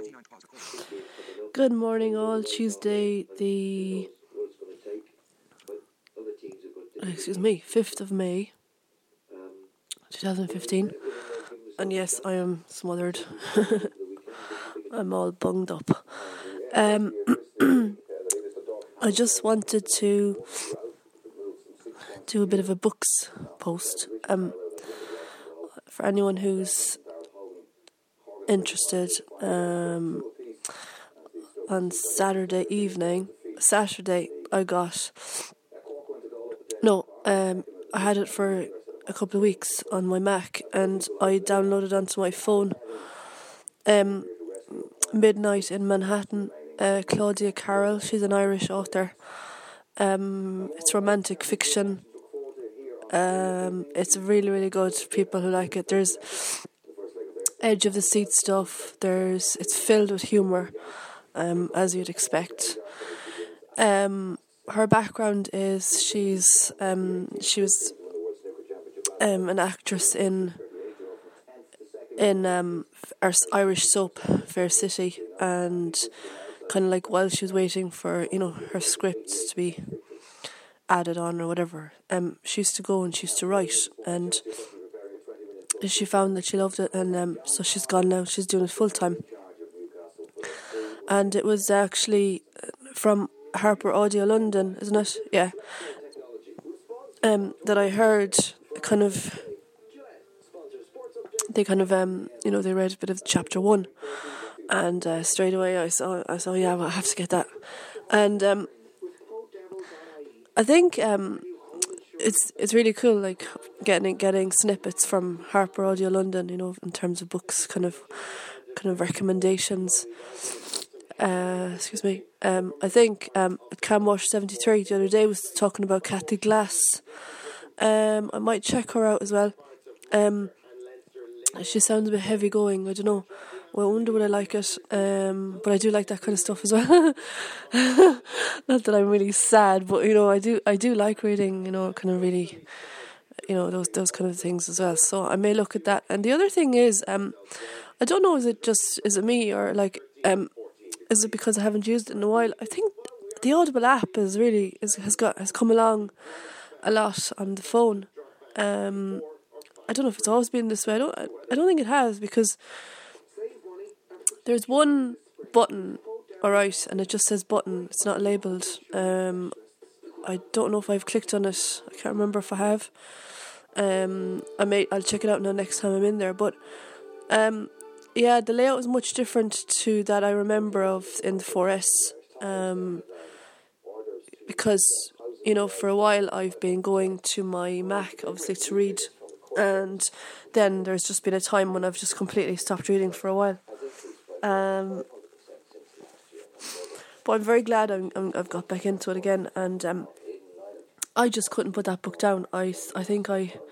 Good morning all. Tuesday the 5th of May 2015, and yes, I am smothered. I'm all bunged up. I just wanted to do a bit of a books post for anyone who's interested. On Saturday, I had it for a couple of weeks on my Mac, and I downloaded onto my phone Midnight in Manhattan, Claudia Carroll. She's an Irish author. It's romantic fiction. It's really, really good for people who like it. There's edge of the seat stuff. It's filled with humour, as you'd expect. Her background is she was an actress in Irish soap Fair City, and kind of like while she was waiting for her script to be added on or whatever, she used to go and she used to write, and she found that she loved it, and so she's gone now. She's doing it full time, and it was actually from Harper Audio London, isn't it? Yeah. That I heard they read a bit of chapter 1, and straight away I saw yeah, well, I have to get that, and I think it's really cool, like getting snippets from Harper Audio London, in terms of books, kind of recommendations. I think Camwash 73 the other day was talking about Kathy Glass. I might check her out as well. She sounds a bit heavy going. I don't know. Well, I wonder would I like it. But I do like that kind of stuff as well. Not that I'm really sad, but I do like reading. Kind of really, those kind of things as well. So I may look at that. And the other thing is, I don't know. Is it me, or like is it because I haven't used it in a while? I think the Audible app has come along a lot on the phone. I don't know if it's always been this way. I don't think it has, because there's one button, alright, and it just says button. It's not labelled. I don't know if I've clicked on it. I can't remember if I have. I'll check it out now next time I'm in there. But yeah, the layout is much different to that I remember of in the 4S. Because for a while I've been going to my Mac, obviously, to read, and then there's just been a time when I've just completely stopped reading for a while. But I'm very glad I've got back into it again, and I just couldn't put that book down. I think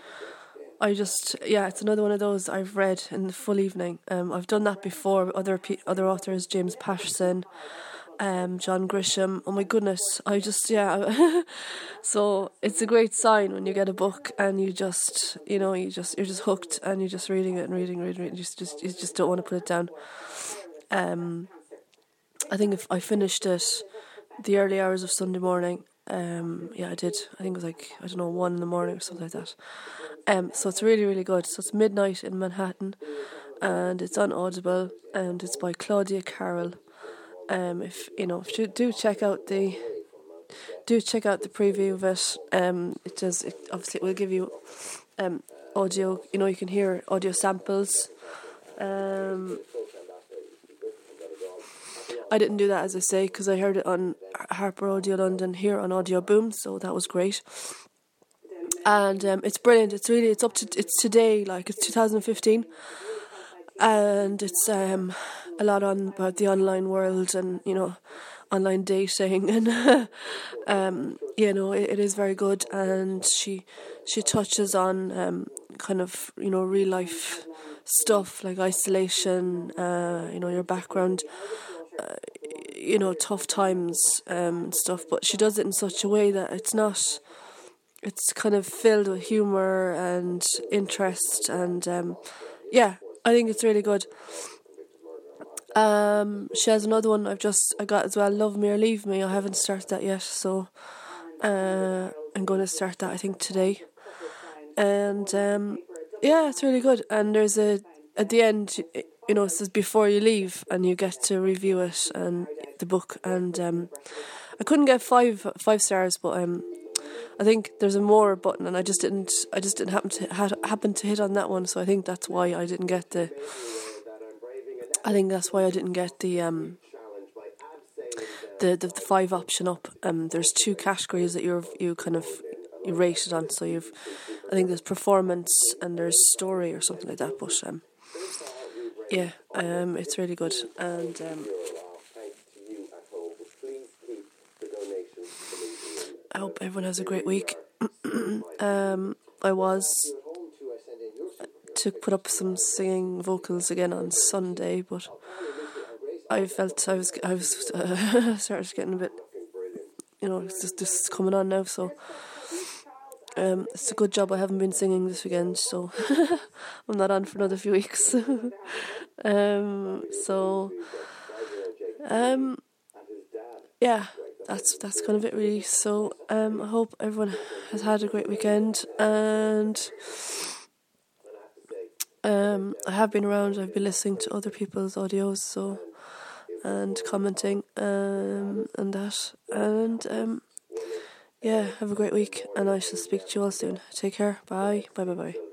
it's another one of those I've read in the full evening. I've done that before. Other authors, James Patterson, John Grisham. Oh my goodness, so it's a great sign when you get a book and you're just hooked, and you're just reading it and reading. You just don't want to put it down. I think if I finished it the early hours of Sunday morning, I did. I think it was 1 in the morning or something like that. So it's really, really good. So it's Midnight in Manhattan, and it's on Audible, and it's by Claudia Carroll. If you do check out the preview of it, it will give you audio. You can hear audio samples. I didn't do that, as I say, because I heard it on Harper Audio London here on Audio Boom, so that was great. And it's brilliant. It's today, it's 2015, and it's a lot about the online world and online dating, and it is very good. And she touches on kind of real life stuff like isolation, your background, tough times and stuff, but she does it in such a way that it's kind of filled with humour and interest, and I think it's really good. She has another one I got as well, Love Me or Leave Me. I haven't started that yet, so I'm going to start that I think today. And yeah, it's really good. And there's at the end, it says before you leave, and you get to review it and the book. And I couldn't get five stars, but I think there's a more button, and I just didn't happen to hit on that one. So I think that's why I didn't get the. I think that's why I didn't get the 5 option up. There's 2 categories that you rated on. So I think there's performance and there's story or something like that. But yeah, it's really good. And I hope everyone has a great week. I was to put up some singing vocals again on Sunday, but I felt I was started getting a bit, it's just coming on now. So it's a good job I haven't been singing this weekend, so I'm not on for another few weeks. Yeah, that's kind of it really. So I hope everyone has had a great weekend, and I have been around. I've been listening to other people's audios, and commenting and that, and yeah, have a great week, and I shall speak to you all soon. Take care. Bye.